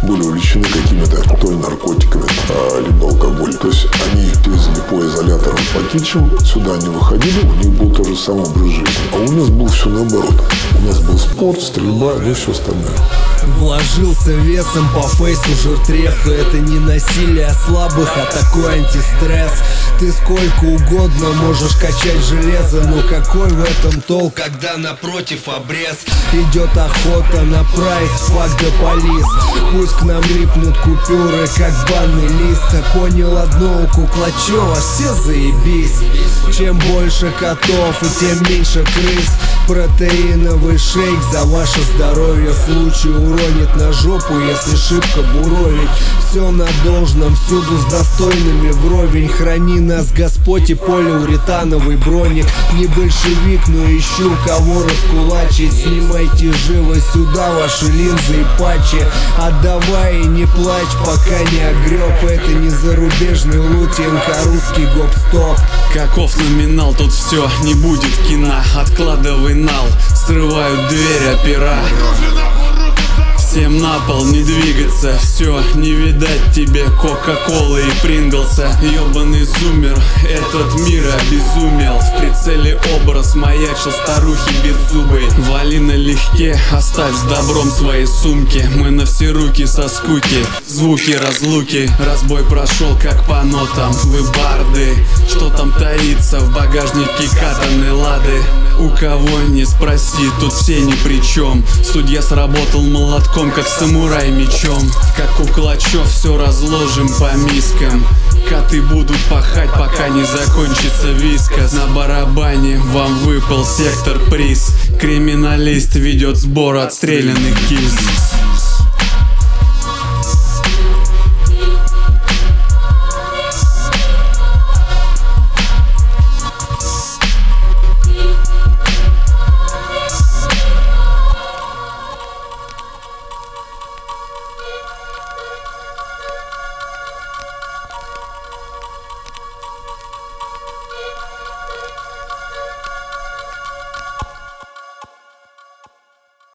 были увлечены какими-то то ли наркотиками, либо алкоголем. То есть они ездили по изоляторам, по кичам, сюда не выходили, у них был тот же самый образ жизни. А у нас был все наоборот. У нас был спорт, стрельба и все остальное. Вложился весом по фейсу жиртресу. Это не насилие слабых, а такой антистресс. Ты сколько угодно можешь качать железо, но какой в этом толк, когда напротив обрез? Идет охота на прайс, фак да полис. Пусть к нам липнут купюры, как банный лист. Понял одно, у Куклачева все заебись. Чем больше котов и тем меньше крыс. Протеиновый шейк за ваше здоровье. Случай уронит на жопу, если шибко буровить. Все на должном, всюду с достойными вровень. Храни нас Господь и полиуретановый броник. Не большевик, но ищу кого раскулачить. Снимайте живо сюда ваши линзы и патчи. Отдавай и не плачь, пока не огреб. Это не зарубежный лутинг, а русский гоп-стоп. Каков номинал, тут все, не будет кино. Откладывай нал, срывают дверь опера. Всем на пол не двигаться, все, не видать тебе Кока-Колы и Принглса. Ёбаный зумер, этот мир обезумел. В прицеле образ маячил старухи беззубой. Вали налегке, оставь с добром свои сумки. Мы на все руки со скуки, звуки разлуки. Разбой прошел как по нотам, вы барды. Что там таится в багажнике катаной лады? У кого не спроси, тут все ни при чем. Судья сработал молотком, как самурай мечом. Как Куклачев, все разложим по мискам. Коты будут пахать, пока не закончится вискас. На барабане вам выпал сектор приз. Криминалист ведет сбор отстрелянных киз.